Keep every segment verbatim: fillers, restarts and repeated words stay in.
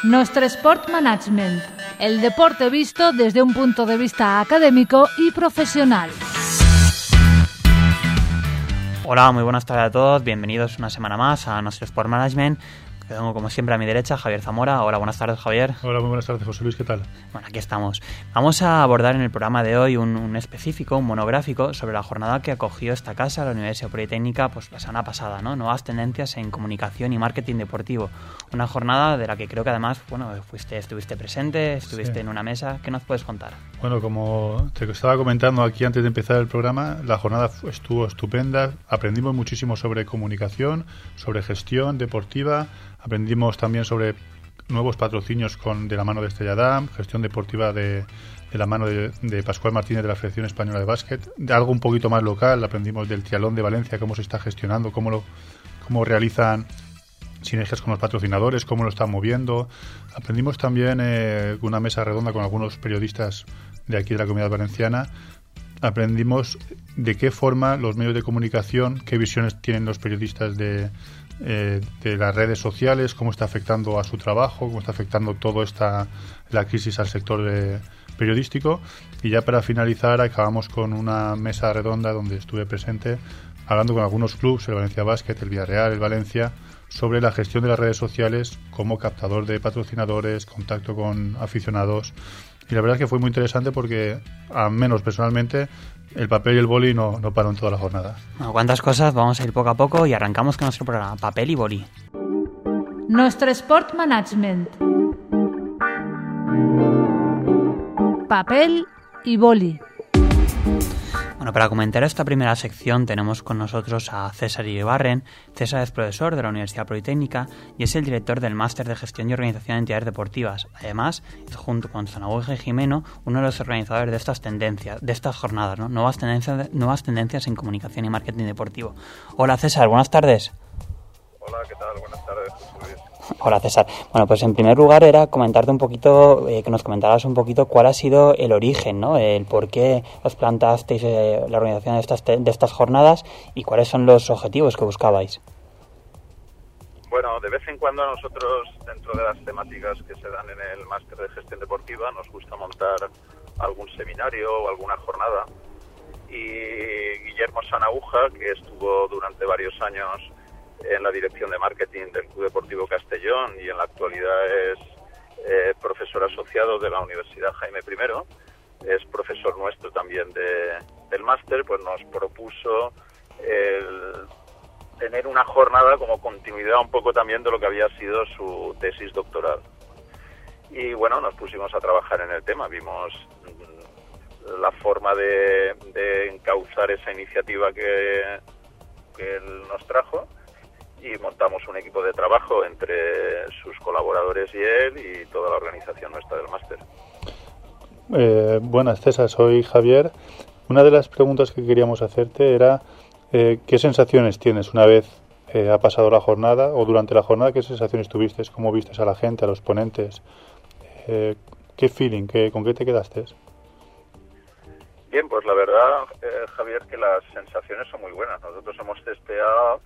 Nostre Sport Management, el deporte visto desde un punto de vista académico y profesional. Hola, muy buenas tardes a todos, bienvenidos una semana más a Nostre Sport Management. Tengo como siempre a mi derecha Javier Zamora. Hola, buenas tardes, Javier. Hola, muy buenas tardes, José Luis, ¿qué tal? Bueno, aquí estamos. Vamos a abordar en el programa de hoy un, un específico, un monográfico sobre la jornada que acogió esta casa, la Universidad Politécnica, pues la semana pasada, ¿no? Nuevas tendencias en comunicación y marketing deportivo. Una jornada de la que creo que además, bueno, fuiste, estuviste presente, estuviste sí. en una mesa. ¿Qué nos puedes contar? Bueno, como te estaba comentando aquí antes de empezar el programa, la jornada estuvo estupenda. Aprendimos muchísimo sobre comunicación, sobre gestión deportiva. Aprendimos también sobre nuevos patrocinios con de la mano de Estrella Damm, gestión deportiva de, de la mano de, de Pascual Martínez de la Federación Española de Básquet. De algo un poquito más local, aprendimos del Triatlón de Valencia, cómo se está gestionando, cómo, lo, cómo realizan sinergias con los patrocinadores, cómo lo están moviendo. Aprendimos también eh, una mesa redonda con algunos periodistas de aquí de la Comunidad Valenciana. Aprendimos de qué forma los medios de comunicación, qué visiones tienen los periodistas de... Eh, de las redes sociales, cómo está afectando a su trabajo, cómo está afectando toda esta la crisis al sector de, periodístico. Y ya para finalizar acabamos con una mesa redonda donde estuve presente hablando con algunos clubes, el Valencia Básquet, el Villarreal, el Valencia, sobre la gestión de las redes sociales como captador de patrocinadores, contacto con aficionados. Y la verdad es que fue muy interesante porque, al menos personalmente, el papel y el boli no, no paran toda la jornada. Bueno, ¿cuántas cosas? Vamos a ir poco a poco y arrancamos con nuestro programa, papel y boli. Nostre Sport Management. Papel y boli. Bueno, para comentar esta primera sección tenemos con nosotros a César Iribarren. César es profesor de la Universidad Politécnica y es el director del Máster de Gestión y Organización de Entidades Deportivas. Además, es junto con Zanahuja y Jimeno uno de los organizadores de estas tendencias, de estas jornadas, ¿no? Nuevas tendencias, nuevas tendencias en comunicación y marketing deportivo. Hola César, buenas tardes. Hola, ¿qué tal? Buenas tardes, José Luis. Hola César. Bueno, pues en primer lugar era comentarte un poquito, eh, que nos comentaras un poquito cuál ha sido el origen, ¿no? El por qué os plantasteis eh, la organización de estas, de estas jornadas y cuáles son los objetivos que buscabais. Bueno, de vez en cuando a nosotros, dentro de las temáticas que se dan en el Máster de Gestión Deportiva, nos gusta montar algún seminario o alguna jornada. Y Guillermo Sanahuja, que estuvo durante varios años en la dirección de marketing del Club Deportivo Castellón y en la actualidad es eh, profesor asociado de la Universidad Jaime primero, es profesor nuestro también de, del máster, pues nos propuso el tener una jornada como continuidad un poco también de lo que había sido su tesis doctoral. Y bueno, nos pusimos a trabajar en el tema, vimos mm, la forma de, de encauzar esa iniciativa que, que él nos trajo. Y montamos un equipo de trabajo entre sus colaboradores y él y toda la organización nuestra del máster. Eh, buenas, César, soy Javier. Una de las preguntas que queríamos hacerte era eh, ¿qué sensaciones tienes una vez eh, ha pasado la jornada o durante la jornada? ¿Qué sensaciones tuviste? ¿Cómo viste a la gente, a los ponentes? Eh, ¿Qué feeling? Qué, ¿Con qué te quedaste? Bien, pues la verdad, eh, Javier, que las sensaciones son muy buenas. Nosotros hemos testeado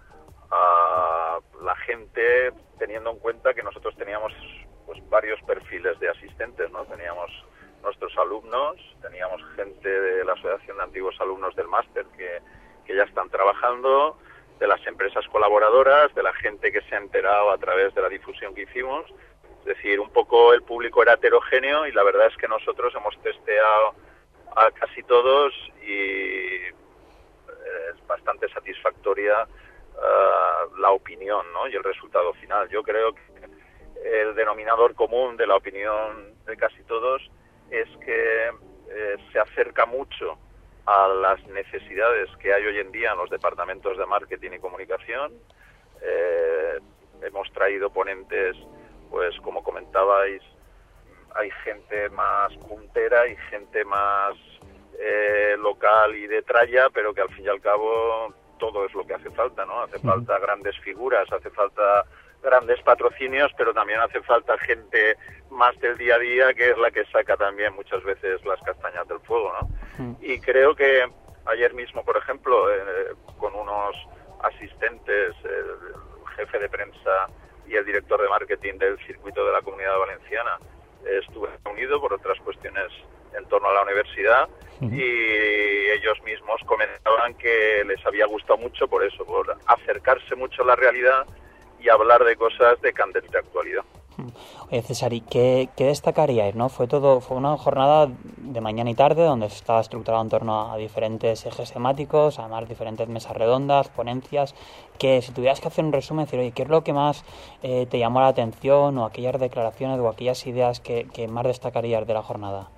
a la gente teniendo en cuenta que nosotros teníamos pues varios perfiles de asistentes, ¿no? Teníamos nuestros alumnos, teníamos gente de la Asociación de Antiguos Alumnos del Máster que, que ya están trabajando, de las empresas colaboradoras, de la gente que se ha enterado a través de la difusión que hicimos. Es decir, un poco el público era heterogéneo y la verdad es que nosotros hemos testeado a casi todos y es bastante satisfactoria Uh, la opinión, ¿no? Y el resultado final. Yo creo que el denominador común de la opinión de casi todos es que eh, se acerca mucho a las necesidades que hay hoy en día en los departamentos de marketing y comunicación. Eh, hemos traído ponentes, pues como comentabais, hay gente más puntera y gente más eh, local y de tralla, pero que al fin y al cabo todo es lo que hace falta, ¿no? Hace falta grandes figuras, hace falta grandes patrocinios, pero también hace falta gente más del día a día, que es la que saca también muchas veces las castañas del fuego, ¿no? Sí. Y creo que ayer mismo, por ejemplo, eh, con unos asistentes, el jefe de prensa y el director de marketing del circuito de la Comunidad Valenciana estuve reunido por otras cuestiones en torno a la universidad, uh-huh. y ellos mismos comentaban que les había gustado mucho por eso, por acercarse mucho a la realidad y hablar de cosas de candente actualidad. Oye, César, ¿y qué, qué destacaríais, no? Fue todo, fue una jornada de mañana y tarde donde estaba estructurado en torno a diferentes ejes temáticos, además diferentes mesas redondas, ponencias, que si tuvieras que hacer un resumen, decir, oye, ¿qué es lo que más eh, te llamó la atención, o aquellas declaraciones o aquellas ideas que, que más destacarías de la jornada?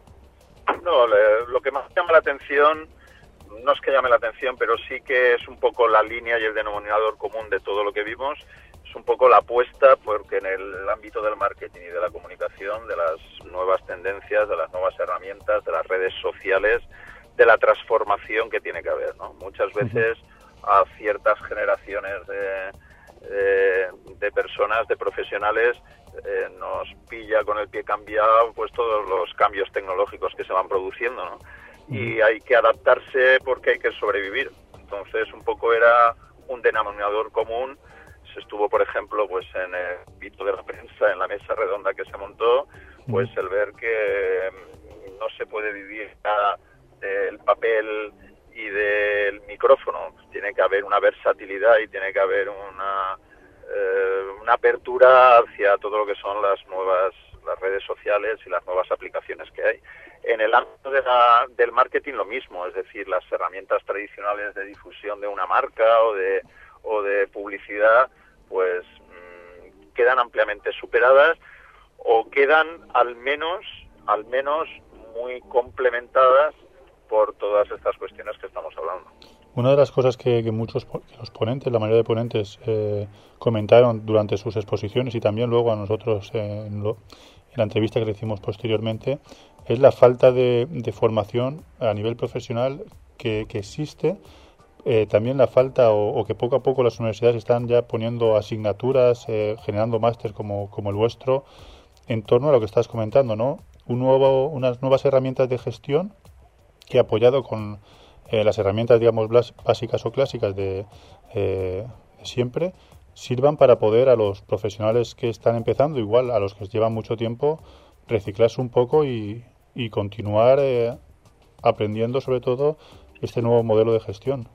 No, le, lo que más llama la atención, no es que llame la atención, pero sí que es un poco la línea y el denominador común de todo lo que vimos. Es un poco la apuesta, porque en el ámbito del marketing y de la comunicación, de las nuevas tendencias, de las nuevas herramientas, de las redes sociales, de la transformación que tiene que haber, ¿no? Muchas veces a ciertas generaciones de, de, de personas, de profesionales, eh, nos pilla con el pie cambiado pues todos los cambios tecnológicos que se van produciendo, ¿no? Y hay que adaptarse porque hay que sobrevivir. Entonces, un poco era un denominador común. Se estuvo, por ejemplo, pues en el ámbito de la prensa, en la mesa redonda que se montó, pues el ver que no se puede vivir del papel y del micrófono. Tiene que haber una versatilidad y tiene que haber una, eh, una apertura hacia todo lo que son las nuevas las redes sociales y las nuevas aplicaciones que hay. En el ámbito de la, del marketing lo mismo, es decir, las herramientas tradicionales de difusión de una marca o de o de publicidad, pues mmm, quedan ampliamente superadas, o quedan al menos al menos muy complementadas por todas estas cuestiones que estamos hablando. Una de las cosas que, que muchos que los ponentes, la mayoría de ponentes, eh, comentaron durante sus exposiciones, y también luego a nosotros eh, en, lo, en la entrevista que le hicimos posteriormente, es la falta de, de formación a nivel profesional que, que existe. Eh, también la falta, o, o que poco a poco las universidades están ya poniendo asignaturas, eh, generando máster como, como el vuestro, en torno a lo que estás comentando, ¿no? Un nuevo, unas nuevas herramientas de gestión que, apoyado con eh, las herramientas, digamos, básicas o clásicas de, eh, de siempre, sirvan para poder a los profesionales que están empezando, igual a los que llevan mucho tiempo, reciclarse un poco y, y continuar eh, aprendiendo sobre todo este nuevo modelo de gestión.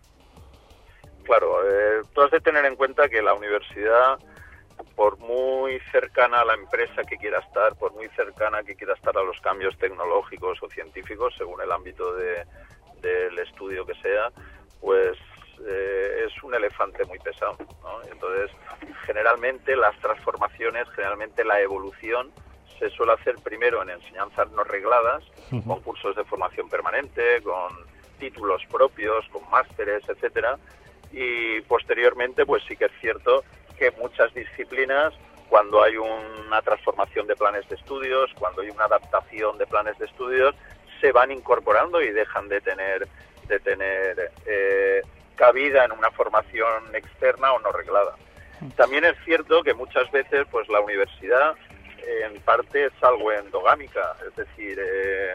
Claro, eh, tú has de tener en cuenta que la universidad, por muy cercana a la empresa que quiera estar, por muy cercana que quiera estar a los cambios tecnológicos o científicos, según el ámbito de, del estudio que sea, pues eh, es un elefante muy pesado, ¿no? Entonces, generalmente las transformaciones, generalmente la evolución, se suele hacer primero en enseñanzas no regladas, uh-huh. con cursos de formación permanente, con títulos propios, con másteres, etcétera, y posteriormente, pues sí que es cierto que muchas disciplinas, cuando hay una transformación de planes de estudios, cuando hay una adaptación de planes de estudios, se van incorporando y dejan de tener de tener eh, cabida en una formación externa o no reglada. También es cierto que muchas veces, pues la universidad, eh, en parte es algo endogámica, es decir, eh,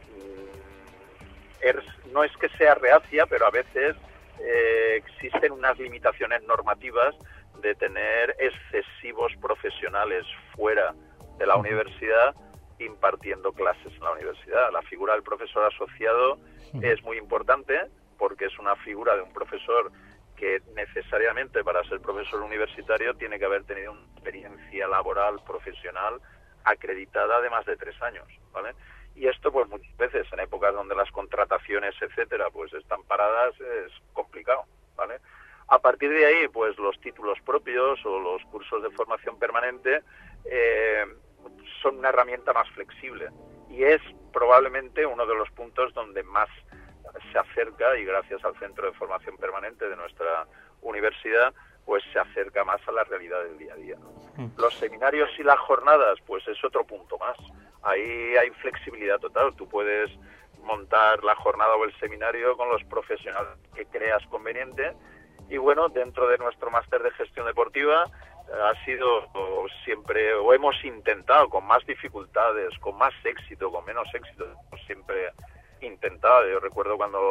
es, no es que sea reacia, pero a veces eh, existen unas limitaciones normativas de tener excesivos profesionales fuera de la universidad impartiendo clases en la universidad. La figura del profesor asociado es muy importante porque es una figura de un profesor que necesariamente, para ser profesor universitario, tiene que haber tenido una experiencia laboral profesional acreditada de más de tres años, ¿vale? Y esto, pues muchas veces en épocas donde las contrataciones, etcétera, pues están paradas, es complicado, ¿vale? A partir de ahí, pues los títulos propios o los cursos de formación permanente eh, son una herramienta más flexible y es probablemente uno de los puntos donde más se acerca, y gracias al Centro de Formación Permanente de nuestra universidad, pues se acerca más a la realidad del día a día, ¿no? Los seminarios y las jornadas, pues es otro punto más. Ahí hay flexibilidad total. Tú puedes montar la jornada o el seminario con los profesionales que creas conveniente. Y bueno, dentro de nuestro máster de gestión deportiva ha sido o siempre, o hemos intentado con más dificultades, con más éxito, con menos éxito, hemos siempre intentado. Yo recuerdo cuando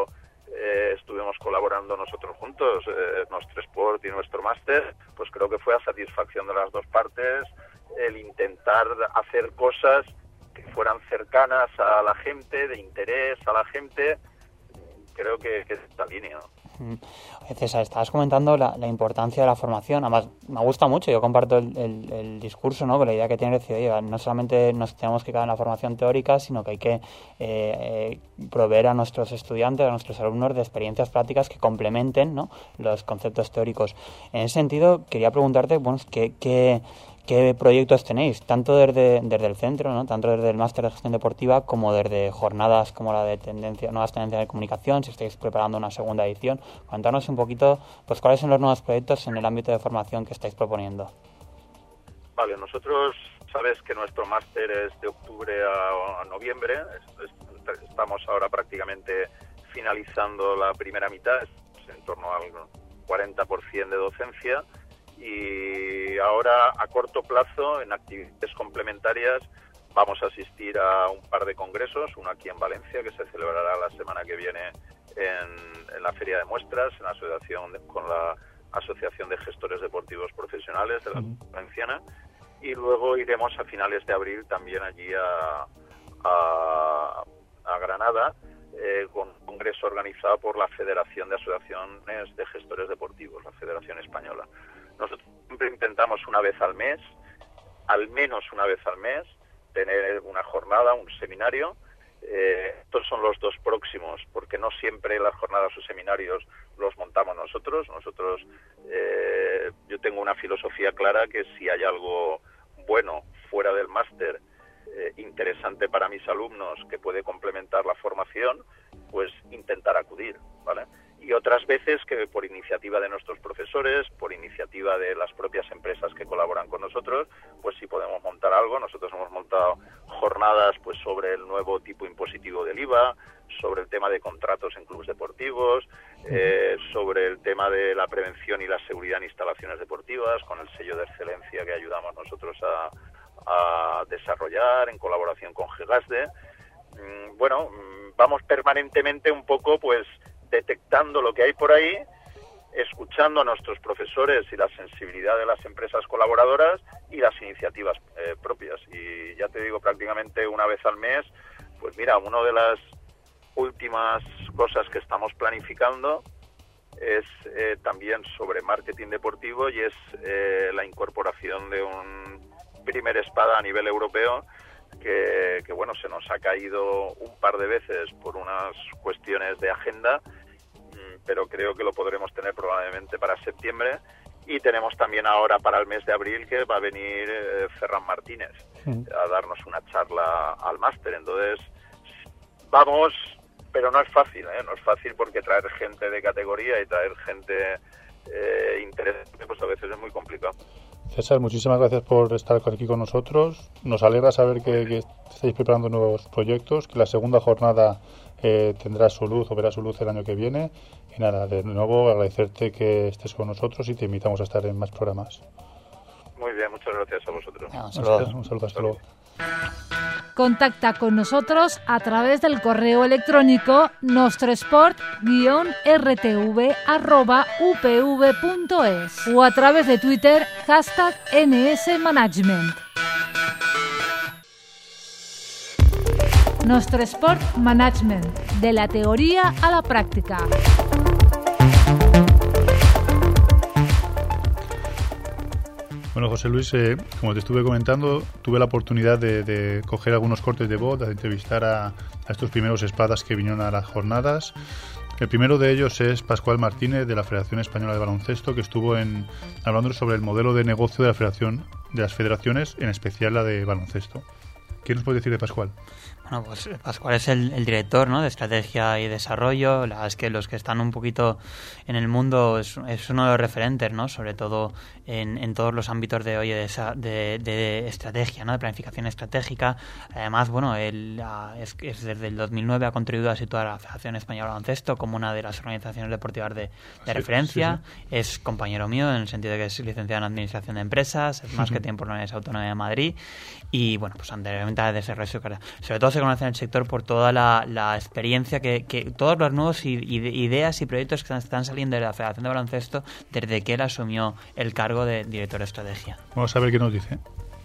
eh, estuvimos colaborando nosotros juntos, eh, nuestro Sport y nuestro máster, pues creo que fue a satisfacción de las dos partes el intentar hacer cosas que fueran cercanas a la gente, de interés a la gente. Creo que, que es esta línea, ¿no? César, estabas comentando la, la importancia de la formación. Además, me gusta mucho, yo comparto el, el, el discurso, ¿no?, con la idea que tiene de decir, oye, no solamente nos tenemos que quedar en la formación teórica, sino que hay que eh, eh, proveer a nuestros estudiantes, a nuestros alumnos, de experiencias prácticas que complementen, ¿no?, los conceptos teóricos. En ese sentido, quería preguntarte, bueno, ¿qué, qué, qué proyectos tenéis? Tanto desde, desde el centro, ¿no?, tanto desde el máster de gestión deportiva, como desde jornadas como la de tendencia, nuevas tendencias de comunicación, si estáis preparando una segunda edición. Contarnos un poquito, pues, cuáles son los nuevos proyectos en el ámbito de formación que estáis proponiendo. Vale, nosotros, sabes que nuestro máster es de octubre a, a noviembre. Es, es, estamos ahora prácticamente finalizando la primera mitad, es en torno al cuarenta por ciento de docencia. Y ahora, a corto plazo, en actividades complementarias, vamos a asistir a un par de congresos, uno aquí en Valencia, que se celebrará la semana que viene en, en la Feria de Muestras, en asociación de, con la Asociación de Gestores Deportivos Profesionales de la uh-huh. Valenciana, y luego iremos a finales de abril también allí a, a, a Granada, eh, con un congreso organizado por la Federación de Asociaciones de Gestores Deportivos, la Federación Española. Nosotros siempre intentamos una vez al mes, al menos una vez al mes, tener una jornada, un seminario. Eh, estos son los dos próximos, porque no siempre las jornadas o seminarios los montamos nosotros. Nosotros, eh, yo tengo una filosofía clara que si hay algo bueno fuera del máster, eh, interesante para mis alumnos, que puede complementar la formación, pues intentar acudir, ¿vale? Y otras veces que por iniciativa de nuestros profesores, por iniciativa de las propias empresas que colaboran con nosotros, pues si podemos montar algo. Nosotros hemos montado jornadas pues sobre el nuevo tipo impositivo del I V A, sobre el tema de contratos en clubes deportivos, eh, sobre el tema de la prevención y la seguridad en instalaciones deportivas, con el sello de excelencia que ayudamos nosotros a, a desarrollar en colaboración con GEGASDE. Mm, bueno, vamos permanentemente un poco pues detectando lo que hay por ahí, escuchando a nuestros profesores y la sensibilidad de las empresas colaboradoras y las iniciativas eh, propias. Y ya te digo, prácticamente una vez al mes, pues mira, una de las últimas cosas que estamos planificando es eh, también sobre marketing deportivo, y es eh, la incorporación de un primer espada a nivel europeo que, que bueno, se nos ha caído un par de veces por unas cuestiones de agenda, pero creo que lo podremos tener probablemente para septiembre. Y tenemos también ahora para el mes de abril que va a venir eh, Ferran Martínez sí. a darnos una charla al máster. Entonces, vamos, pero no es fácil, ¿eh? No es fácil, porque traer gente de categoría y traer gente eh, interesante, pues a veces es muy complicado. César, muchísimas gracias por estar aquí con nosotros. Nos alegra saber que, que estáis preparando nuevos proyectos, que la segunda jornada eh, tendrá su luz o verá su luz el año que viene. Y nada, de nuevo agradecerte que estés con nosotros y te invitamos a estar en más programas. Muy bien, muchas gracias a vosotros. Un saludo. Un saludo, hasta luego. Contacta con nosotros a través del correo electrónico nostresport guion r t v arroba u p v punto es o a través de Twitter hashtag N S Management. Nostresport Management, de la teoría a la práctica. Bueno, José Luis, eh, como te estuve comentando, tuve la oportunidad de, de coger algunos cortes de voz, de entrevistar a, a estos primeros espadas que vinieron a las jornadas. El primero de ellos es Pascual Martínez, de la Federación Española de Baloncesto, que estuvo en, hablando sobre el modelo de negocio de la Federación, de las federaciones, en especial la de baloncesto. ¿Qué nos puede decir de Pascual? Bueno, pues Pascual es el, el director, ¿no?, de estrategia y desarrollo. La verdad es que los que están un poquito en el mundo es, es uno de los referentes, ¿no?, sobre todo en, en todos los ámbitos de hoy de, esa, de, de estrategia, ¿no?, de planificación estratégica. Además, bueno, él es, es desde el dos mil nueve ha contribuido a situar a la Federación Española de Baloncesto como una de las organizaciones deportivas de, de sí, referencia. Sí, sí. Es compañero mío en el sentido de que es licenciado en Administración de Empresas, es más uh-huh. que tiempo por la Universidad Autónoma de Madrid, y bueno, pues anteriormente ha desarrollado su carrera. Sobre todo se conoce en el sector por toda la, la experiencia que, que todos los nuevos i, ideas y proyectos que están saliendo de la Federación de Baloncesto desde que él asumió el cargo de director de estrategia. Vamos a ver qué nos dice.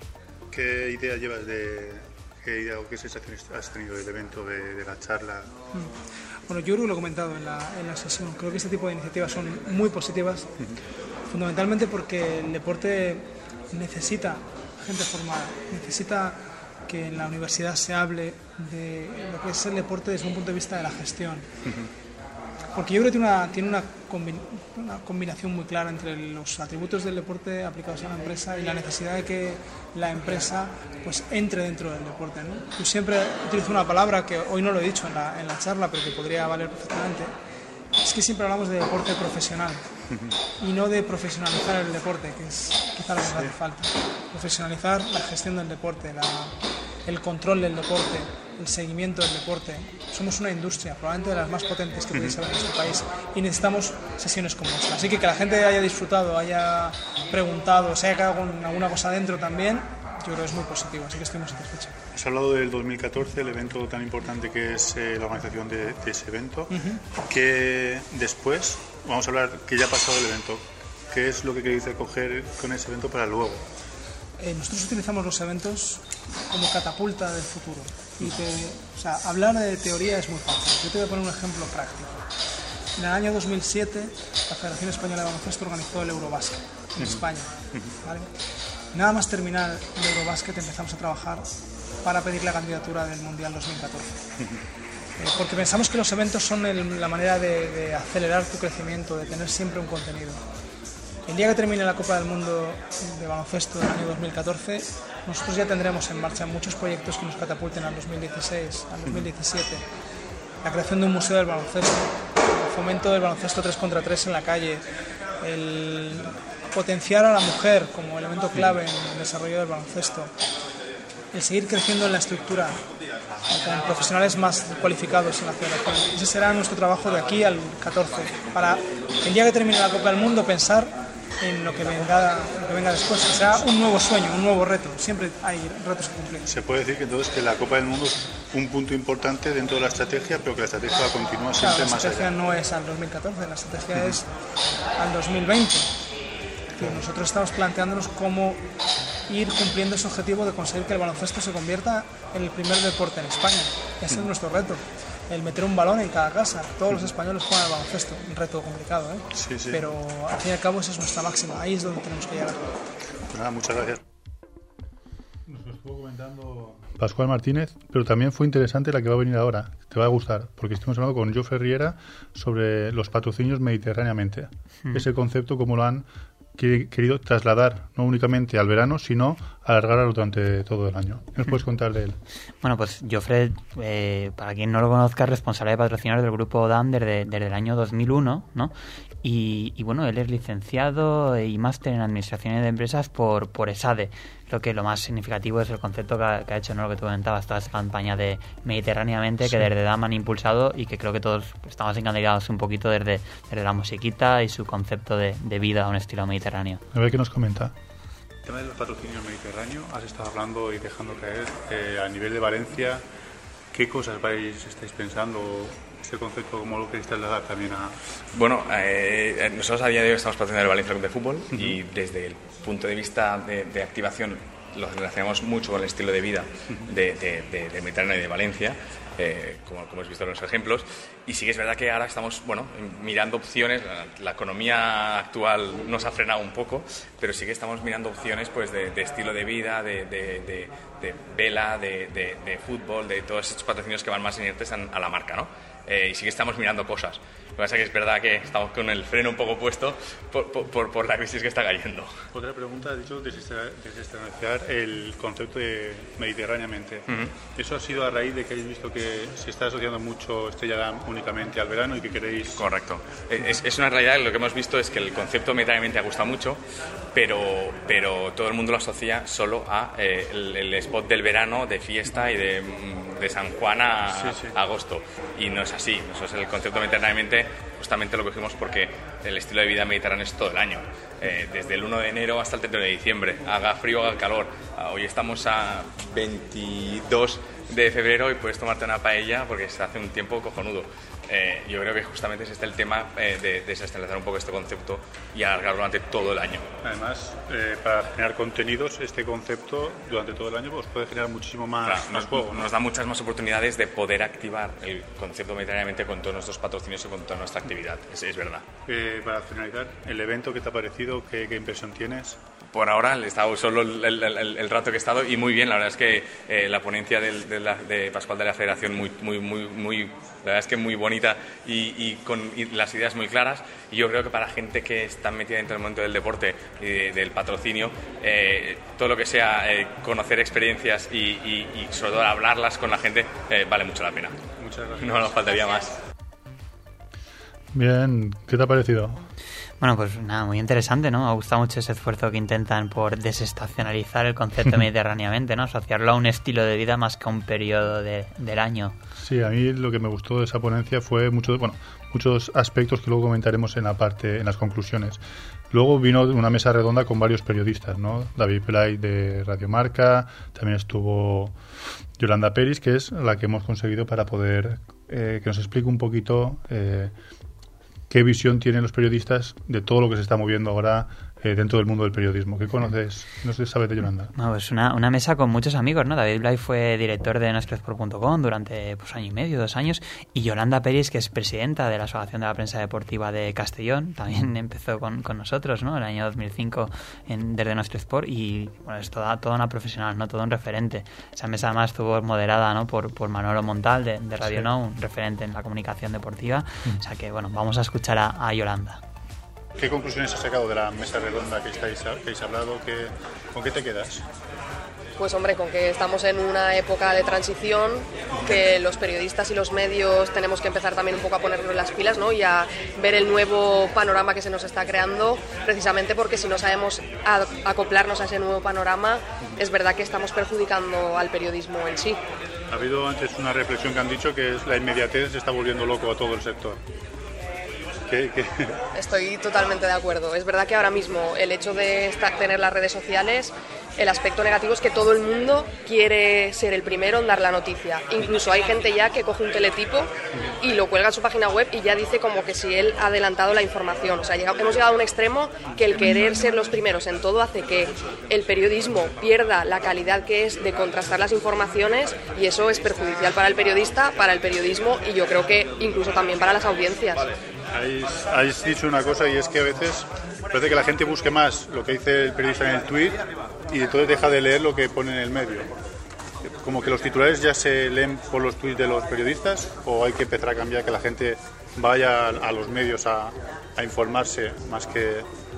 ¿Qué idea llevas de qué idea o qué sensaciones has tenido del evento, de, de la charla? Bueno, yo creo que lo he comentado en la, en la sesión. Creo que este tipo de iniciativas son muy positivas, uh-huh. fundamentalmente porque el deporte necesita gente formada, necesita que en la universidad se hable de lo que es el deporte desde un punto de vista de la gestión. Uh-huh. Porque yo creo que tiene, una, tiene una, combi, una combinación muy clara entre los atributos del deporte aplicados a la empresa y la necesidad de que la empresa pues entre dentro del deporte, ¿no? Yo siempre utilizo una palabra que hoy no lo he dicho en la, en la charla, pero que podría valer perfectamente. Es que siempre hablamos de deporte profesional y no de profesionalizar el deporte, que es quizá lo que nos hace falta. Profesionalizar la gestión del deporte, la, el control del deporte, el seguimiento del deporte. Somos una industria, probablemente de las más potentes que podéis haber en este país, y necesitamos sesiones como esta. Así que que la gente haya disfrutado, haya preguntado, se haya quedado con alguna cosa dentro también, yo creo que es muy positivo, así que estoy muy satisfecho. Has hablado del dos mil catorce, el evento tan importante que es eh, la organización de, de ese evento. Uh-huh. Que después, vamos a hablar que ya ha pasado el evento, ¿qué es lo que queréis recoger con ese evento para luego? Eh, nosotros utilizamos los eventos como catapulta del futuro. Y te, o sea, hablar de teoría es muy fácil. Yo te voy a poner un ejemplo práctico. En el año dos mil siete, la Federación Española de Baloncesto organizó el Eurobásquet en uh-huh. España. Uh-huh. ¿Vale? Nada más terminar el Eurobásquet empezamos a trabajar para pedir la candidatura del Mundial dos mil catorce. Uh-huh. Eh, porque pensamos que los eventos son el, la manera de, de acelerar tu crecimiento, de tener siempre un contenido. El día que termine la Copa del Mundo de Baloncesto del año dos mil catorce, nosotros ya tendremos en marcha muchos proyectos que nos catapulten al dos mil dieciséis, al dos mil diecisiete. La creación de un museo del baloncesto, el fomento del baloncesto tres contra tres en la calle, el potenciar a la mujer como elemento clave en el desarrollo del baloncesto, el seguir creciendo en la estructura con profesionales más cualificados en la federación. Ese será nuestro trabajo de aquí al catorce, para el día que termine la Copa del Mundo pensar en lo que venga, lo que venga después. O sea, un nuevo sueño, un nuevo reto. Siempre hay retos que cumplir. Se puede decir que entonces que la Copa del Mundo es un punto importante dentro de la estrategia, pero que la estrategia va a continuar siempre claro, más allá. La estrategia no es al dos mil catorce, la estrategia uh-huh. es al dos mil veinte. Que nosotros estamos planteándonos cómo ir cumpliendo ese objetivo de conseguir que el baloncesto se convierta en el primer deporte en España. Ese uh-huh. es nuestro reto. El meter un balón en cada casa. Todos los españoles juegan al baloncesto. Un reto complicado, ¿eh? Sí, sí. Pero al fin y al cabo esa es nuestra máxima. Ahí es donde tenemos que llegar. Pues nada, muchas gracias. Nos estuvo comentando Pascual Martínez, pero también fue interesante la que va a venir ahora. Te va a gustar, porque estuvimos hablando con Jofre Riera sobre los patrocinios mediterráneamente. Mm. Ese concepto, como lo han querido trasladar no únicamente al verano, sino alargarlo durante todo el año. ¿Qué nos puedes contar de él? Bueno, pues Jofre, eh, para quien no lo conozca, es responsable de patrocinar del grupo D A M desde, desde el año dos mil uno, ¿no? Y, y bueno, él es licenciado y máster en Administración de Empresas por, por ESADE. Creo que lo más significativo es el concepto que ha, que ha hecho, ¿no? Lo que tú comentabas, toda esta campaña de Mediterráneamente, sí. que desde D A M han impulsado y que creo que todos estamos encandilados un poquito desde, desde la musiquita y su concepto de, de vida a un estilo mediterráneo. A ver qué nos comenta. El tema del patrocinio mediterráneo, has estado hablando y dejando caer eh, a nivel de Valencia, ¿qué cosas vais, estáis pensando? ¿Este concepto cómo lo queréis trasladar también a...? Bueno, eh, nosotros a día de hoy estamos patrocinando el Valencia Club de Fútbol uh-huh. y desde el punto de vista de, de activación lo relacionamos mucho con el estilo de vida de, de, de, de Mediterráneo y de Valencia, eh, como, como hemos visto en los ejemplos. Y sí que es verdad que ahora estamos bueno, mirando opciones. La, la economía actual nos ha frenado un poco, pero sí que estamos mirando opciones pues, de, de estilo de vida, de, de, de, de vela, de, de, de fútbol, de todos estos patrocinios que van más inertes a, a la marca, ¿no? Eh, y sí que estamos mirando cosas. Lo que pasa es que es verdad que estamos con el freno un poco puesto por, por, por la crisis que está cayendo. Otra pregunta, has dicho desestabilizar el concepto de mediterráneamente. Uh-huh. ¿Eso ha sido a raíz de que habéis visto que se está asociando mucho Estrella Damm únicamente al verano y que queréis...? Correcto. Es, es una realidad, lo que hemos visto es que el concepto mediterráneamente ha gustado mucho, pero, pero todo el mundo lo asocia solo a eh, el, el spot del verano, de fiesta y de, de San Juan a, sí, sí. a agosto. Y no es así. Nosotros el concepto mediterráneamente justamente lo cogimos porque el estilo de vida mediterráneo es todo el año, eh, desde el uno de enero hasta el treinta de diciembre, haga frío, haga calor. Hoy estamos a veintidós de febrero y puedes tomarte una paella porque se hace un tiempo cojonudo. Eh, yo creo que justamente ese es el tema eh, de desestacionalizar un poco este concepto y alargarlo durante todo el año. Además, eh, para generar contenidos, este concepto durante todo el año pues, puede generar muchísimo más, claro, más nos, juego, ¿no? Nos da muchas más oportunidades de poder activar el concepto mediterráneamente con todos nuestros patrocinios y con toda nuestra actividad, es, es verdad. Eh, para finalizar, ¿el evento qué te ha parecido? ¿Qué, qué impresión tienes? Por ahora he estado solo el, el, el, el rato que he estado y muy bien, la verdad es que eh, la ponencia del, de, la, de Pascual de la Federación muy, muy, muy, muy, la verdad es que muy bonita y, y con y las ideas muy claras, y yo creo que para gente que está metida dentro del mundo del deporte y de, del patrocinio, eh, todo lo que sea eh, conocer experiencias y, y, y sobre todo hablarlas con la gente eh, vale mucho la pena. Muchas gracias. No nos faltaría más. Bien, ¿qué te ha parecido? Bueno, pues nada, muy interesante, ¿no? Me ha gustado mucho ese esfuerzo que intentan por desestacionalizar el concepto mediterráneamente, ¿no? Asociarlo a un estilo de vida más que a un periodo de, del año. Sí, a mí lo que me gustó de esa ponencia fue mucho, bueno, muchos aspectos que luego comentaremos en la parte, en las conclusiones. Luego vino una mesa redonda con varios periodistas, ¿no? David Pelay de Radio Marca, también estuvo Yolanda Peris, que es la que hemos conseguido para poder eh, que nos explique un poquito eh, qué visión tienen los periodistas de todo lo que se está moviendo ahora eh, dentro del mundo del periodismo. ¿Qué conoces? No sé si sabes de Yolanda. No, pues una, una mesa con muchos amigos, ¿no? David Blay fue director de nostresport punto com durante pues año y medio, dos años, y Yolanda Peris, que es presidenta de la Asociación de la Prensa Deportiva de Castellón, también empezó con, con nosotros, ¿no? En el año dos mil cinco en, desde Nostresport, y bueno, es toda, toda una profesional, ¿no? Todo un referente. Esa mesa además estuvo moderada, ¿no? Por, por Manolo Montal de, de Radio sí. No, un referente en la comunicación deportiva. Mm. O sea que, bueno, vamos a escuchar a, a Yolanda. ¿Qué conclusiones has sacado de la mesa redonda que, estáis, que habéis hablado? ¿Qué, ¿Con qué te quedas? Pues hombre, con que estamos en una época de transición, que los periodistas y los medios tenemos que empezar también un poco a ponernos las pilas, ¿no? Y a ver el nuevo panorama que se nos está creando, precisamente porque si no sabemos acoplarnos a ese nuevo panorama, es verdad que estamos perjudicando al periodismo en sí. Ha habido antes una reflexión que han dicho que es la inmediatez se está volviendo loco a todo el sector. ¿Qué, qué? Estoy totalmente de acuerdo. Es verdad que ahora mismo el hecho de estar, tener las redes sociales, el aspecto negativo es que todo el mundo quiere ser el primero en dar la noticia. Incluso hay gente ya que coge un teletipo y lo cuelga en su página web y ya dice como que si él ha adelantado la información. O sea, llega, hemos llegado a un extremo que el querer ser los primeros en todo hace que el periodismo pierda la calidad que es de contrastar las informaciones, y eso es perjudicial para el periodista, para el periodismo y yo creo que incluso también para las audiencias. Habéis, habéis dicho una cosa, y es que a veces parece que la gente busque más lo que dice el periodista en el tuit y entonces deja de leer lo que pone en el medio. Como que los titulares ya se leen por los tuits de los periodistas, o hay que empezar a cambiar, que la gente vaya a los medios a, a informarse más que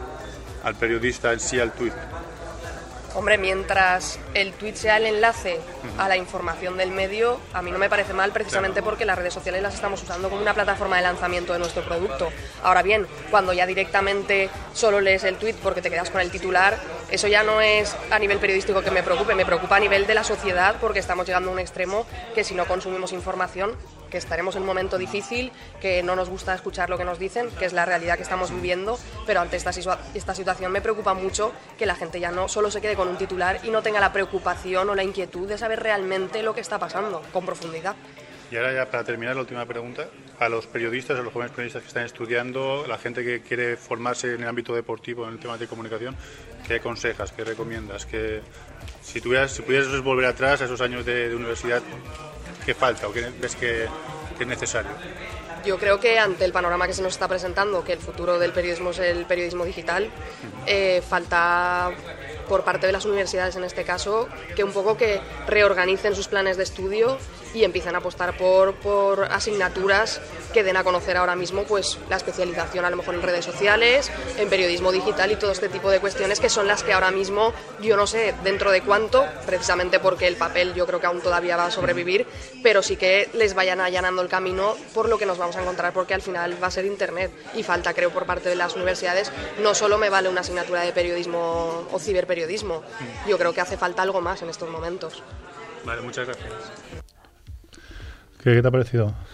al periodista en sí al tuit. Hombre, mientras el tuit sea el enlace a la información del medio, a mí no me parece mal, precisamente porque las redes sociales las estamos usando como una plataforma de lanzamiento de nuestro producto. Ahora bien, cuando ya directamente solo lees el tuit porque te quedas con el titular, eso ya no es a nivel periodístico que me preocupe, me preocupa a nivel de la sociedad, porque estamos llegando a un extremo que si no consumimos información, que estaremos en un momento difícil, que no nos gusta escuchar lo que nos dicen, que es la realidad que estamos viviendo, pero ante esta, esta situación me preocupa mucho que la gente ya no solo se quede con un titular y no tenga la preocupación o la inquietud de saber realmente lo que está pasando con profundidad. Y ahora ya para terminar la última pregunta, a los periodistas, a los jóvenes periodistas que están estudiando, la gente que quiere formarse en el ámbito deportivo, en el tema de comunicación, ¿qué aconsejas, qué recomiendas? Que si tuvieras, si pudieras volver atrás a esos años de, de universidad, ¿qué falta o qué ves que, que es necesario? Yo creo que ante el panorama que se nos está presentando, que el futuro del periodismo es el periodismo digital, eh, falta por parte de las universidades en este caso que un poco que reorganicen sus planes de estudio y empiecen a apostar por, por asignaturas que den a conocer ahora mismo pues la especialización a lo mejor en redes sociales, en periodismo digital y todo este tipo de cuestiones que son las que ahora mismo yo no sé dentro de cuánto, precisamente porque el papel yo creo que aún todavía va a sobrevivir, pero sí que les vayan allanando el camino por lo que nos vamos a encontrar, porque al final va a ser internet y falta creo por parte de las universidades, no solo me vale una asignatura de periodismo o ciberperiodismo, yo creo que hace falta algo más en estos momentos. Vale, muchas gracias. ¿Qué te ha parecido?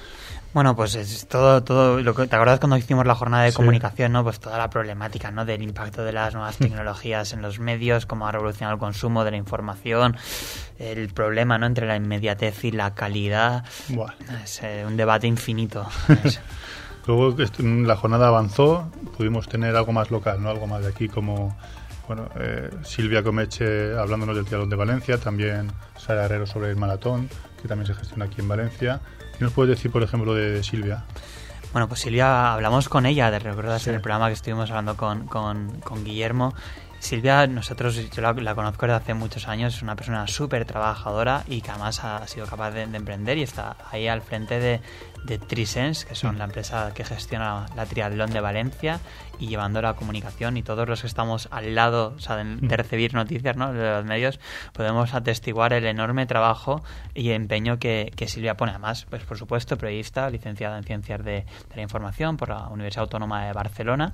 Bueno, pues es todo, todo lo que te acuerdas cuando hicimos la jornada de Sí. comunicación, ¿no? Pues toda la problemática, ¿no? Del impacto de las nuevas tecnologías en los medios, cómo ha revolucionado el consumo de la información, el problema, ¿no? Entre la inmediatez y la calidad. Buah. Es eh, un debate infinito. Es- Luego esto- la jornada avanzó, pudimos tener algo más local, ¿no? Algo más de aquí, como bueno, eh, Silvia Comeche hablándonos del Triatlón de Valencia, también Sara Herrero sobre el maratón, que también se gestiona aquí en Valencia. ¿Qué nos puedes decir, por ejemplo, de, de Silvia? Bueno, pues Silvia, hablamos con ella, ¿te recuerdas Sí. en el programa que estuvimos hablando con, con, con Guillermo? Silvia, nosotros, yo la, la conozco desde hace muchos años, es una persona súper trabajadora y que además ha sido capaz de, de emprender y está ahí al frente de, de Trisense, que son la empresa que gestiona la Triatlón de Valencia, y llevando la comunicación, y todos los que estamos al lado, o sea, de, de recibir noticias, ¿no?, de los medios, podemos atestiguar el enorme trabajo y empeño que, que Silvia pone. Además, pues por supuesto, periodista, licenciada en Ciencias de, de la Información por la Universidad Autónoma de Barcelona,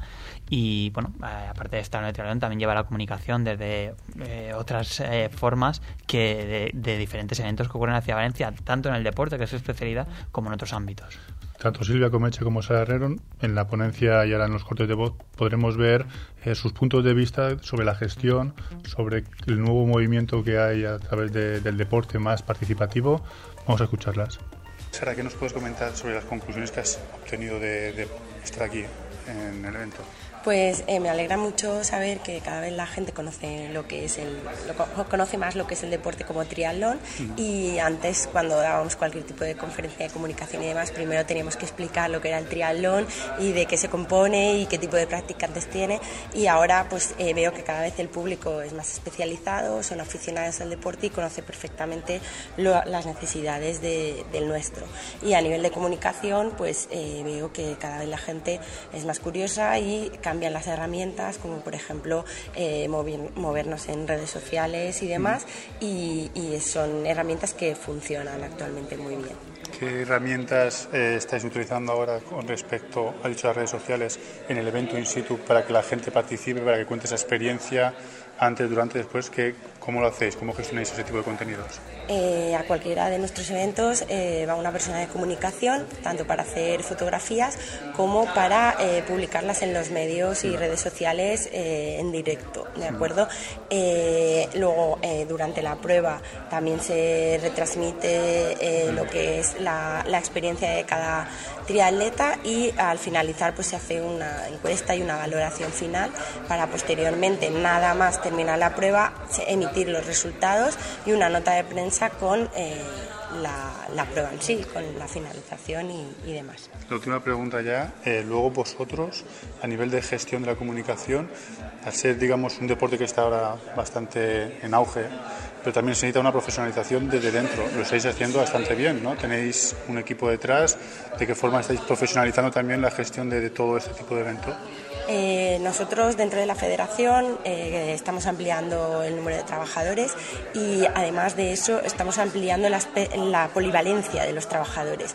y bueno, eh, aparte de estar en el triatlón, también lleva la comunicación desde eh, otras eh, formas que de, de diferentes eventos que ocurren hacia Valencia, tanto en el deporte, que es su especialidad, como en otros ámbitos. Tanto Silvia Comeche como Sara Herrero, en la ponencia y ahora en los cortes de voz, podremos ver eh, sus puntos de vista sobre la gestión, sobre el nuevo movimiento que hay a través de, del deporte más participativo. Vamos a escucharlas. Sara, ¿qué nos puedes comentar sobre las conclusiones que has obtenido de, de estar aquí en el evento? Pues eh, me alegra mucho saber que cada vez la gente conoce lo que es el lo, conoce más lo que es el deporte como triatlón. Uh-huh. Y antes, cuando dábamos cualquier tipo de conferencia de comunicación y demás, primero teníamos que explicar lo que era el triatlón y de qué se compone y qué tipo de practicantes tiene, y ahora pues eh, veo que cada vez el público es más especializado, son aficionados al deporte y conoce perfectamente lo, las necesidades de, del nuestro. Y a nivel de comunicación pues eh, veo que cada vez la gente es más curiosa y cambian las herramientas, como por ejemplo eh, mover, movernos en redes sociales y demás, y, y son herramientas que funcionan actualmente muy bien. ¿Qué herramientas eh, estáis utilizando ahora con respecto, ha dicho, las redes sociales en el evento in situ para que la gente participe, para que cuente esa experiencia antes, durante, después? ¿Qué, ¿Cómo lo hacéis? ¿Cómo gestionáis ese tipo de contenidos? Eh, a cualquiera de nuestros eventos eh, va una persona de comunicación, tanto para hacer fotografías como para eh, publicarlas en los medios y redes sociales eh, en directo, ¿de acuerdo? Eh, luego, eh, durante la prueba también se retransmite eh, lo que es la, la experiencia de cada triatleta, y al finalizar pues se hace una encuesta y una valoración final para posteriormente, nada más terminar la prueba, emitir los resultados y una nota de prensa con eh, la, la prueba en sí, con la finalización y, y demás. La última pregunta ya, eh, luego vosotros, a nivel de gestión de la comunicación, al ser, digamos, un deporte que está ahora bastante en auge, pero también se necesita una profesionalización desde dentro. Lo estáis haciendo bastante bien, ¿no? Tenéis un equipo detrás. ¿De qué forma estáis profesionalizando también la gestión de, de todo este tipo de evento? Eh, nosotros dentro de la federación eh, estamos ampliando el número de trabajadores, y además de eso estamos ampliando la, la polivalencia de los trabajadores.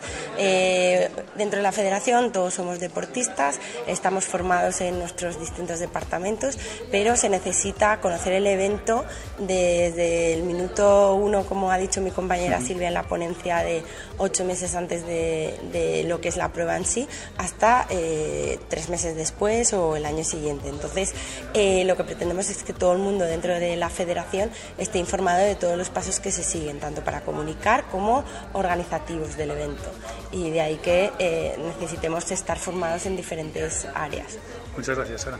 Eh, dentro de la federación todos somos deportistas, estamos formados en nuestros distintos departamentos, pero se necesita conocer el evento desde el minuto uno, como ha dicho mi compañera Silvia en la ponencia, de ocho meses antes de, de lo que es la prueba en sí, hasta eh, tres meses después o el año siguiente. Entonces, eh, lo que pretendemos es que todo el mundo dentro de la federación esté informado de todos los pasos que se siguen, tanto para comunicar como organizativos del evento. Y de ahí que eh, necesitemos estar formados en diferentes áreas. Muchas gracias, Sara.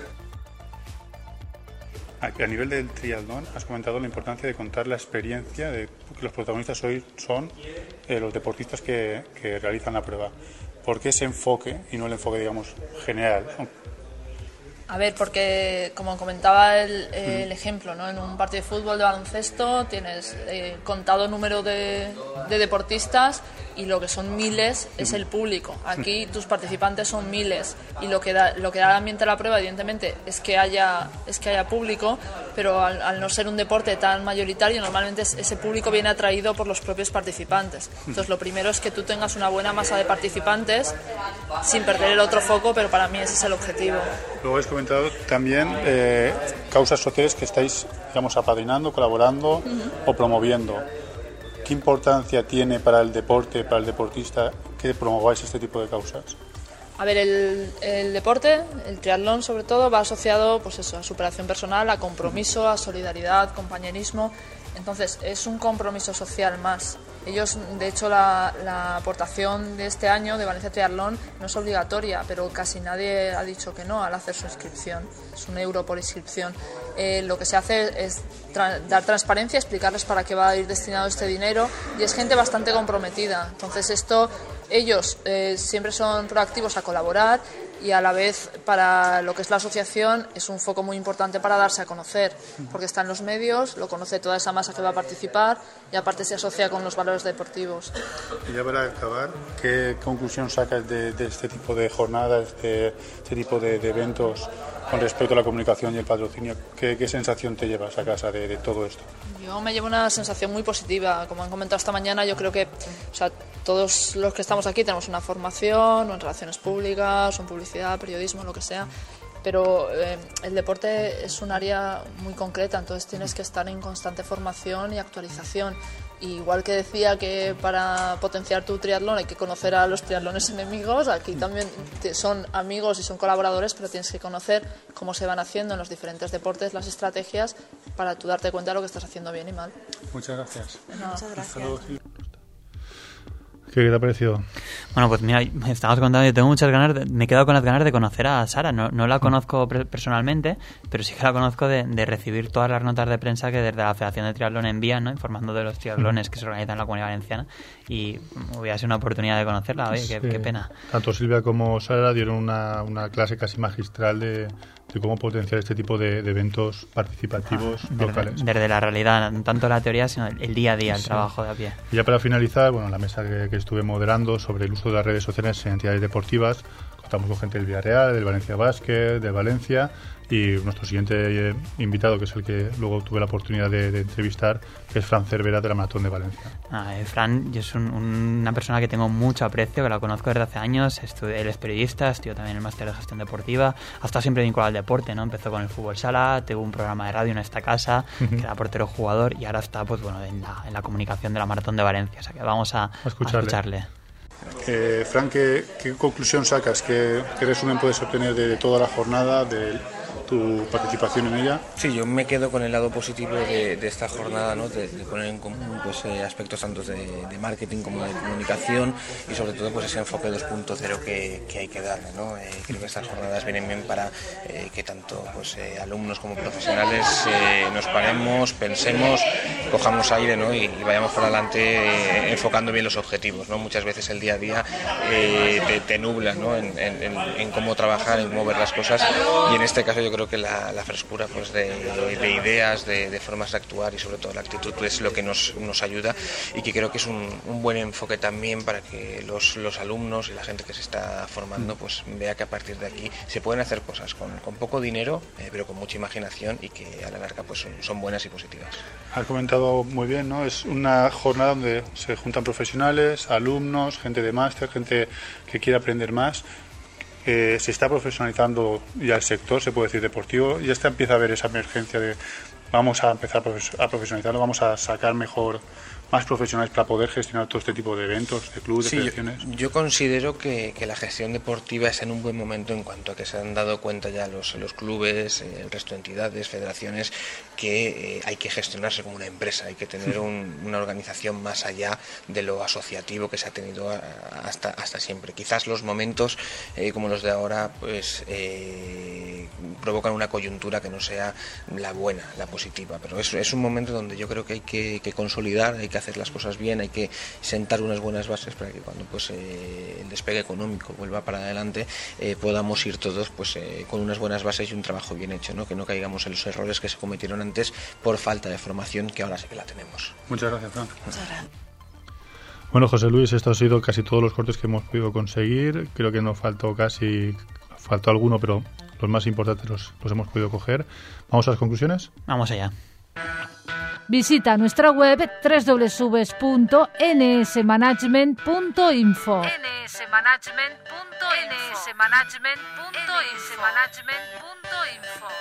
A nivel del triatlón, has comentado la importancia de contar la experiencia de que los protagonistas hoy son eh, los deportistas que, que realizan la prueba. ¿Por qué ese enfoque y no el enfoque, digamos, general? A ver, porque como comentaba el, el ejemplo, ¿no? En un partido de fútbol, de baloncesto, tienes eh, contado número de, de deportistas y lo que son miles es el público. Aquí tus participantes son miles y lo que da, lo que da el ambiente a la prueba, evidentemente, es que haya, es que haya público, pero al, al no ser un deporte tan mayoritario, normalmente ese público viene atraído por los propios participantes. Entonces, lo primero es que tú tengas una buena masa de participantes sin perder el otro foco, pero para mí ese es el objetivo. Luego habéis comentado también eh, causas sociales que estáis, digamos, apadrinando, colaborando uh-huh. o promoviendo. ¿Qué importancia tiene para el deporte, para el deportista, que promováis este tipo de causas? A ver, el, el deporte, el triatlón sobre todo, va asociado pues eso, a superación personal, a compromiso, a solidaridad, compañerismo. Entonces, es un compromiso social más. Ellos, de hecho, la, la aportación de este año de Valencia Triatlón no es obligatoria, pero casi nadie ha dicho que no al hacer su inscripción. Es un euro por inscripción. Eh, lo que se hace es tra- dar transparencia, explicarles para qué va a ir destinado este dinero, y es gente bastante comprometida. Entonces, esto, ellos eh, siempre son proactivos a colaborar, y a la vez para lo que es la asociación es un foco muy importante para darse a conocer, porque está en los medios, lo conoce toda esa masa que va a participar y aparte se asocia con los valores deportivos. Y ya para acabar, ¿qué conclusión sacas de, de este tipo de jornadas, de este tipo de, de eventos con respecto a la comunicación y el patrocinio? ¿Qué, qué sensación te llevas a casa de, de todo esto? Yo me llevo una sensación muy positiva. Como han comentado esta mañana, yo creo que o sea, todos los que estamos aquí tenemos una formación o en relaciones públicas, o en publicidad, periodismo, lo que sea, pero eh, el deporte es un área muy concreta, entonces tienes que estar en constante formación y actualización. Y igual que decía que para potenciar tu triatlón hay que conocer a los triatlones enemigos, aquí también son amigos y son colaboradores, pero tienes que conocer cómo se van haciendo en los diferentes deportes las estrategias para tú darte cuenta de lo que estás haciendo bien y mal. Muchas gracias. No. Muchas gracias. ¿Qué te ha parecido? Bueno, pues mira, me estabas contando, yo tengo muchas ganas, de, me he quedado con las ganas de conocer a Sara. No, no la conozco pre- personalmente, pero sí que la conozco de, de recibir todas las notas de prensa que desde la Federación de Triatlón envían, ¿no? Informando de los triatlones que se organizan en la Comunidad Valenciana, y hubiera sido una oportunidad de conocerla. Oye, qué, Sí. qué pena. Tanto Silvia como Sara dieron una, una clase casi magistral de, de cómo potenciar este tipo de, de eventos participativos Ah, desde, locales. desde la realidad, no tanto la teoría, sino el, el día a día, el Sí. trabajo de a pie. Y ya para finalizar, bueno, la mesa que, que estuve moderando sobre el uso de las redes sociales en entidades deportivas, contamos con gente del Villarreal, del Valencia Basket, de Valencia, y nuestro siguiente eh, invitado, que es el que luego tuve la oportunidad de, de entrevistar, que es Fran Cervera, de la Maratón de Valencia. Ah, eh, Fran, yo es un- una persona que tengo mucho aprecio, que la conozco desde hace años. Estu- él es periodista, estudió también el máster de gestión deportiva, ha estado siempre vinculado al deporte, ¿no? Empezó con el fútbol sala, tuvo un programa de radio en esta casa, Ujú. que era portero jugador, y ahora está, pues bueno, en la, en la comunicación de la Maratón de Valencia. O sea que vamos a, a escucharle. escucharle. Eh, Fran, ¿qué, ¿qué conclusión sacas? ¿Qué, qué resumen puedes obtener de, de toda la jornada, de tu participación en ella? Sí, yo me quedo con el lado positivo de, de esta jornada, ¿no? de, de poner en común pues, eh, aspectos tanto de, de marketing como de comunicación y sobre todo pues, ese enfoque dos punto cero que, que hay que darle, ¿no? Eh, creo que estas jornadas vienen bien para eh, que tanto pues, eh, alumnos como profesionales eh, nos paremos, pensemos, cojamos aire, ¿no? y, y vayamos para adelante eh, enfocando bien los objetivos, ¿no? Muchas veces el día a día eh, te, te nubla, ¿no? en, en, en, en cómo trabajar, en cómo ver las cosas, y en este caso yo creo que la, la frescura pues, de, de ideas, de, de formas de actuar y sobre todo la actitud es lo que nos, nos ayuda, y que creo que es un, un buen enfoque también para que los, los alumnos y la gente que se está formando pues vea que a partir de aquí se pueden hacer cosas con, con poco dinero, eh, pero con mucha imaginación, y que a la larga pues, son, son buenas y positivas. Has comentado muy bien, ¿no? Es una jornada donde se juntan profesionales, alumnos, gente de máster, gente que quiere aprender más. Eh, se está profesionalizando ya el sector, se puede decir, deportivo, y ya está, empieza a haber esa emergencia de vamos a empezar a, profes- a profesionalizarlo, vamos a sacar mejor más profesionales para poder gestionar todo este tipo de eventos, de clubes, de Sí, yo, federaciones. yo considero que, que la gestión deportiva está en un buen momento en cuanto a que se han dado cuenta ya los, los clubes, eh, el resto de entidades, federaciones, que eh, hay que gestionarse como una empresa, hay que tener un, una organización más allá de lo asociativo que se ha tenido a, hasta, hasta siempre. Quizás los momentos eh, como los de ahora pues eh, provocan una coyuntura que no sea la buena, la positiva, pero es, es un momento donde yo creo que hay que, que consolidar, hay que hacer las cosas bien, hay que sentar unas buenas bases para que cuando pues eh, el despegue económico vuelva para adelante eh, podamos ir todos pues eh, con unas buenas bases y un trabajo bien hecho, ¿no? Que no caigamos en los errores que se cometieron antes por falta de formación, que ahora sí que la tenemos. Muchas gracias, Fran. Muchas gracias. Bueno, José Luis, esto ha sido casi todos los cortes que hemos podido conseguir. Creo que nos faltó casi, faltó alguno, pero los más importantes los, los hemos podido coger. ¿Vamos a las conclusiones? Vamos allá. Visita nuestra web doble u doble u doble u punto n s management punto info. n s management punto info.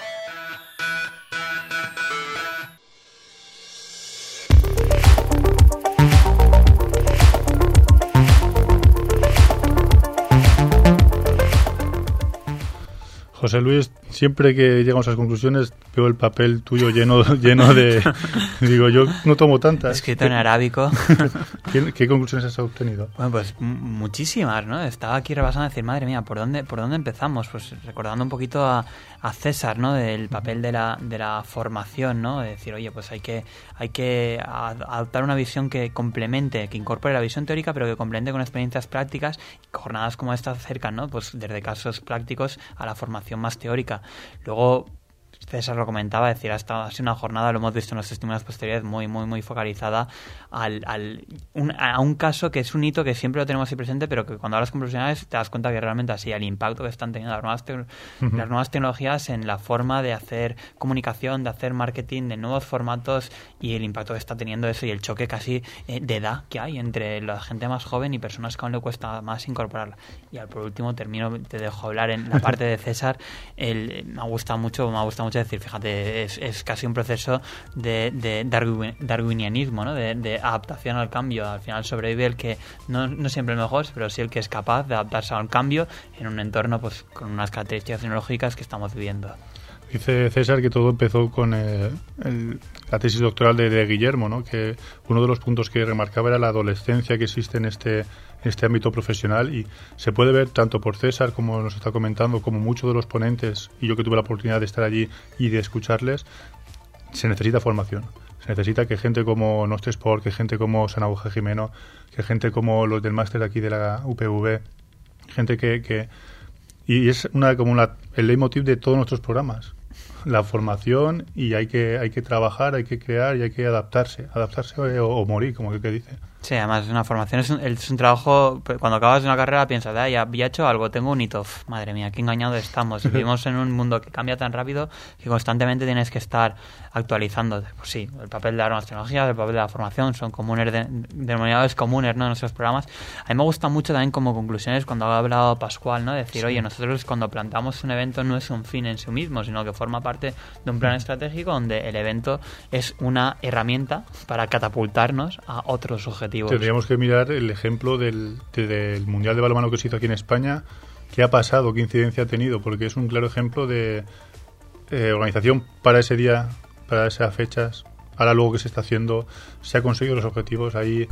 José Luis, siempre que llegamos a las conclusiones veo el papel tuyo lleno lleno de... Digo, yo no tomo tantas. Escrito en arábico. ¿Qué, ¿Qué conclusiones has obtenido? Bueno, pues m- muchísimas, ¿no? Estaba aquí repasando y decir, madre mía, ¿por dónde por dónde empezamos? Pues recordando un poquito a, a César, ¿no? Del papel de la de la formación, ¿no? De decir, oye, pues hay que hay que a, adoptar una visión que complemente, que incorpore la visión teórica, pero que complemente con experiencias prácticas. Jornadas como estas acercan, ¿no? Pues desde casos prácticos a la formación más teórica. Luego, César lo comentaba, decir, ha, estado, ha sido una jornada, lo hemos visto en los testimonios posteriores, muy, muy, muy focalizada al, al, un, a un caso que es un hito que siempre lo tenemos ahí presente, pero que cuando hablas con profesionales te das cuenta que realmente así, el impacto que están teniendo las nuevas, te- uh-huh. las nuevas tecnologías en la forma de hacer comunicación, de hacer marketing, de nuevos formatos y el impacto que está teniendo eso y el choque casi eh, de edad que hay entre la gente más joven y personas que aún le cuesta más incorporarla. Y al por último, termino, te dejo hablar en la parte de César, el, me ha gustado mucho, me ha gustado mucho decir, fíjate, es, es casi un proceso de, de darwin, darwinianismo, ¿no? De, de adaptación al cambio. Al final sobrevive el que, no, no siempre el mejor, pero sí el que es capaz de adaptarse a un cambio en un entorno pues con unas características tecnológicas que estamos viviendo. Dice César que todo empezó con eh, el, la tesis doctoral de, de Guillermo, ¿no? Que uno de los puntos que remarcaba era la adolescencia que existe en este, en este ámbito profesional, y se puede ver tanto por César, como nos está comentando, como muchos de los ponentes, y yo que tuve la oportunidad de estar allí y de escucharles, se necesita formación. Se necesita que gente como Nostre Sport, que gente como Sanabuja Jimeno, que gente como los del máster aquí de la U P V, gente que... que y es una como una, el leitmotiv de todos nuestros programas. La formación, y hay que hay que trabajar, hay que crear y hay que adaptarse, adaptarse o, o morir, como que, que dice. Sí, además una formación es un, es un trabajo, cuando acabas de una carrera piensas, ah, ya había hecho algo, tengo un hito, Uf, madre mía, qué engañados estamos. Vivimos en un mundo que cambia tan rápido que constantemente tienes que estar actualizándote. Pues sí, el papel de las nuevas tecnologías, el papel de la formación son comunes, de, denominadores comunes, ¿no? En nuestros programas. A mí me gusta mucho también como conclusiones cuando ha hablado Pascual, ¿no? Decir, sí. Oye, nosotros cuando plantamos un evento no es un fin en sí mismo, sino que forma parte de un plan estratégico donde el evento es una herramienta para catapultarnos a otros objetivos. Tendríamos que mirar el ejemplo del, de, del Mundial de Balonmano que se hizo aquí en España. ¿Qué ha pasado? ¿Qué incidencia ha tenido? Porque es un claro ejemplo de eh, organización para ese día, para esas fechas. Ahora luego que se está haciendo, se ha conseguido los objetivos. Ahí,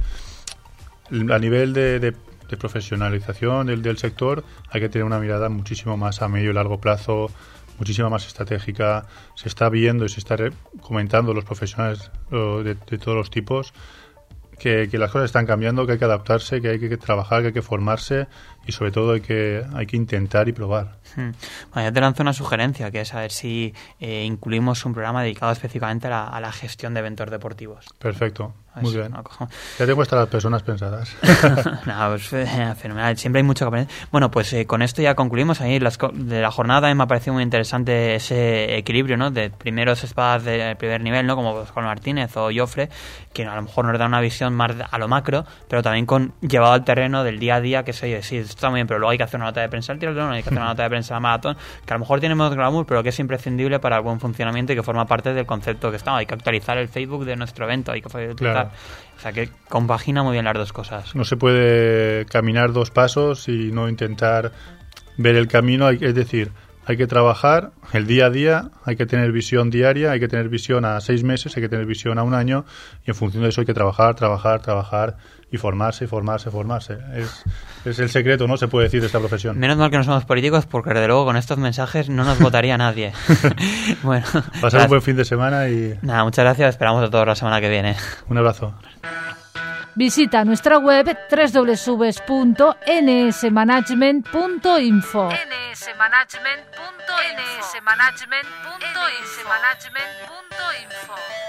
a nivel de, de, de profesionalización del, del sector, hay que tener una mirada muchísimo más a medio y largo plazo, muchísima más estratégica. Se está viendo y se está re- comentando los profesionales de, de todos los tipos que, que las cosas están cambiando, que hay que adaptarse, que hay que trabajar, que hay que formarse y sobre todo hay que hay que intentar y probar. Hmm. Bueno, yo te lanzo una sugerencia, que es a ver si eh, incluimos un programa dedicado específicamente a la, a la gestión de eventos deportivos. Perfecto, Así, muy bien. No, ya tengo hasta las personas pensadas. no, pues, eh, fenomenal, siempre hay mucho que aprender. Bueno, pues eh, con esto ya concluimos. Ahí las, de la jornada también me ha parecido muy interesante ese equilibrio, ¿no? De primeros espadas de primer nivel, ¿no? Como Juan Martínez o Jofre, que a lo mejor nos da una visión más a lo macro, pero también con llevado al terreno del día a día, que se oye, sí, esto está muy bien, pero luego hay que hacer una nota de prensa al triatlón, hay que hacer una nota de prensa al maratón, que a lo mejor tiene menos glamour, pero que es imprescindible para el buen funcionamiento y que forma parte del concepto que estamos. Hay que actualizar el Facebook de nuestro evento, hay que actualizar. Claro. O sea, que compagina muy bien las dos cosas. No se puede caminar dos pasos y no intentar ver el camino, es decir, hay que trabajar el día a día, hay que tener visión diaria, hay que tener visión a seis meses, hay que tener visión a un año, y en función de eso hay que trabajar, trabajar, trabajar y formarse, formarse, formarse. Es, es el secreto, ¿no? Se puede decir, de esta profesión. Menos mal que no somos políticos, porque desde luego con estos mensajes no nos votaría nadie. Bueno, pasar un buen fin de semana y... Nada, muchas gracias, esperamos a todos la semana que viene. Un abrazo. Visita nuestra web doble u doble u doble u punto ene ese management punto info. ene ese management punto info.